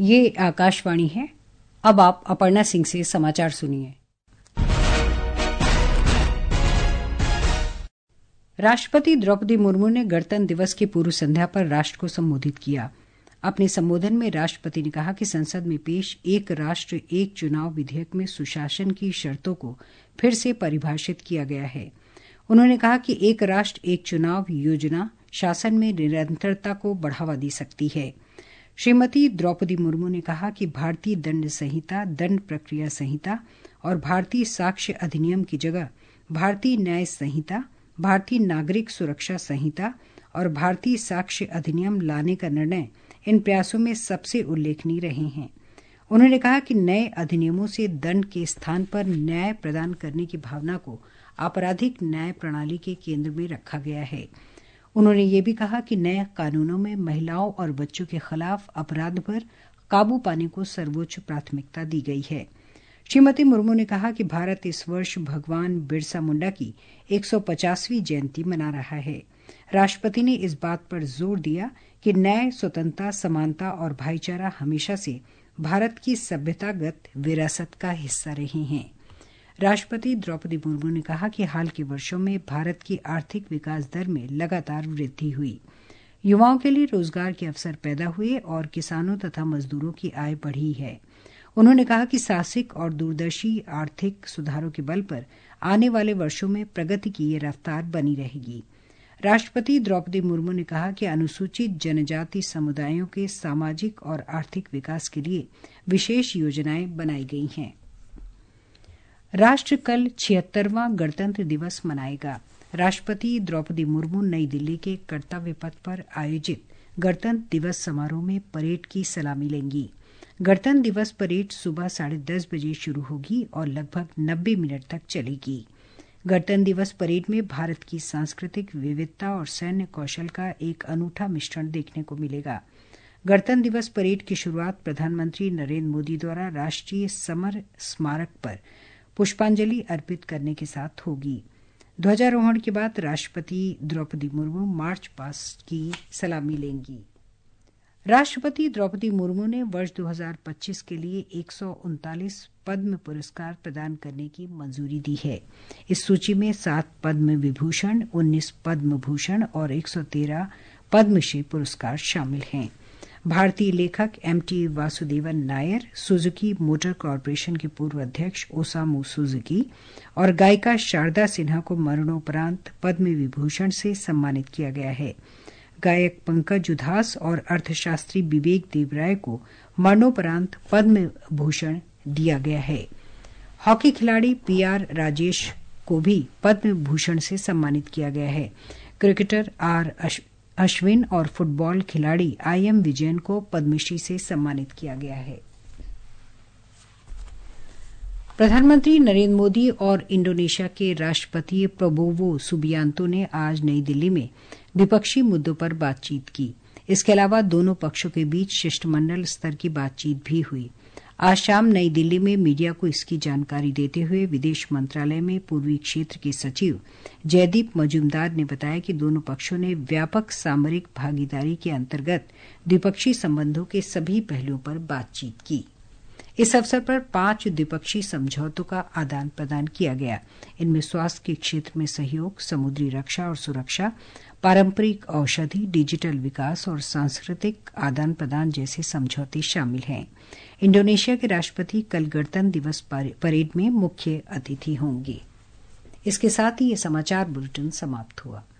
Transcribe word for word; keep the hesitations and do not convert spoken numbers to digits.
ये आकाशवाणी है। अब आप अपर्णा सिंह से समाचार सुनिए। राष्ट्रपति द्रौपदी मुर्मू ने गणतंत्र दिवस की पूर्व संध्या पर राष्ट्र को संबोधित किया। अपने संबोधन में राष्ट्रपति ने कहा कि संसद में पेश एक राष्ट्र एक चुनाव विधेयक में सुशासन की शर्तों को फिर से परिभाषित किया गया है। उन्होंने कहा कि एक राष्ट्र एक चुनाव योजना शासन में निरंतरता को बढ़ावा दे सकती है। श्रीमती द्रौपदी मुर्मू ने कहा कि भारतीय दंड संहिता, दंड प्रक्रिया संहिता और भारतीय साक्ष्य अधिनियम की जगह भारतीय न्याय संहिता, भारतीय नागरिक सुरक्षा संहिता और भारतीय साक्ष्य अधिनियम लाने का निर्णय इन प्रयासों में सबसे उल्लेखनीय रहे हैं। उन्होंने कहा कि नए अधिनियमों से दंड के स्थान पर न्याय प्रदान करने की भावना को आपराधिक न्याय प्रणाली के केंद्र में रखा गया है। उन्होंने ये भी कहा कि नए कानूनों में महिलाओं और बच्चों के खिलाफ अपराध पर काबू पाने को सर्वोच्च प्राथमिकता दी गई है। श्रीमती मुर्मू ने कहा कि भारत इस वर्ष भगवान बिरसा मुंडा की एक सौ पचासवीं जयंती मना रहा है। राष्ट्रपति ने इस बात पर जोर दिया कि न्याय, स्वतंत्रता, समानता और भाईचारा हमेशा से भारत की सभ्यतागत विरासत का हिस्सा रहे हैं। राष्ट्रपति द्रौपदी मुर्मू ने कहा कि हाल के वर्षों में भारत की आर्थिक विकास दर में लगातार वृद्धि हुई, युवाओं के लिए रोजगार के अवसर पैदा हुए और किसानों तथा मजदूरों की आय बढ़ी है। उन्होंने कहा कि साहसिक और दूरदर्शी आर्थिक सुधारों के बल पर आने वाले वर्षों में प्रगति की ये रफ्तार बनी रहेगी। राष्ट्रपति द्रौपदी मुर्मू ने कहा कि अनुसूचित जनजाति समुदायों के सामाजिक और आर्थिक विकास के लिए विशेष योजनाएं बनाई गई हैं। राष्ट्र कल छिहत्तरवां गणतंत्र दिवस मनाएगा। राष्ट्रपति द्रौपदी मुर्मू नई दिल्ली के कर्तव्य पथ पर आयोजित गणतंत्र दिवस समारोह में परेड की सलामी लेंगी। गणतंत्र दिवस परेड सुबह साढ़े दस बजे शुरू होगी और लगभग नब्बे मिनट तक चलेगी। गणतंत्र दिवस परेड में भारत की सांस्कृतिक विविधता और सैन्य कौशल का एक अनूठा मिश्रण देखने को मिलेगा। गणतंत्र दिवस परेड की शुरुआत प्रधानमंत्री नरेंद्र मोदी द्वारा राष्ट्रीय समर स्मारक पर पुष्पांजलि अर्पित करने के साथ होगी। ध्वजारोहण के बाद राष्ट्रपति द्रौपदी मुर्मू मार्च पास्ट की सलामी लेंगी। राष्ट्रपति द्रौपदी मुर्मू ने वर्ष दो हज़ार पच्चीस के लिए एक सौ उनतालीस पद्म पुरस्कार प्रदान करने की मंजूरी दी है। इस सूची में सात पद्म विभूषण, उन्नीस पद्म भूषण और एक सौ तेरह पद्मश्री पुरस्कार शामिल हैं। भारतीय लेखक M T Vasudevan Nair, Suzuki motor corporation के पूर्व अध्यक्ष ओसामू सुजुकी और गायिका शारदा सिन्हा को मरणोपरांत पद्म विभूषण से सम्मानित किया गया है। गायक पंकज उधास और अर्थशास्त्री विवेक देवराय को मरणोपरांत पद्म भूषण दिया गया है। हॉकी खिलाड़ी पी आर राजेश को भी पद्म भूषण से सम्मानित किया गया है। क्रिकेटर आर अश्विन और फुटबॉल खिलाड़ी आई एम विजयन को पद्मश्री से सम्मानित किया गया है। प्रधानमंत्री नरेंद्र मोदी और इंडोनेशिया के राष्ट्रपति प्रबोवो सुबियांतो ने आज नई दिल्ली में द्विपक्षीय मुद्दों पर बातचीत की। इसके अलावा दोनों पक्षों के बीच शिष्टमंडल स्तर की बातचीत भी हुई। आज शाम नई दिल्ली में मीडिया को इसकी जानकारी देते हुए विदेश मंत्रालय में पूर्वी क्षेत्र के सचिव जयदीप मजूमदार ने बताया कि दोनों पक्षों ने व्यापक सामरिक भागीदारी के अंतर्गत द्विपक्षीय संबंधों के सभी पहलुओं पर बातचीत की। इस अवसर पर पांच द्विपक्षीय समझौतों का आदान प्रदान किया गया। इनमें स्वास्थ्य के क्षेत्र में सहयोग, समुद्री रक्षा और सुरक्षा, पारंपरिक औषधि, डिजिटल विकास और सांस्कृतिक आदान प्रदान जैसे समझौते शामिल हैं। इंडोनेशिया के राष्ट्रपति कल गणतंत्र दिवस परेड में मुख्य अतिथि होंगे। इसके साथ ही ये समाचार बुलेटिन समाप्त हुआ।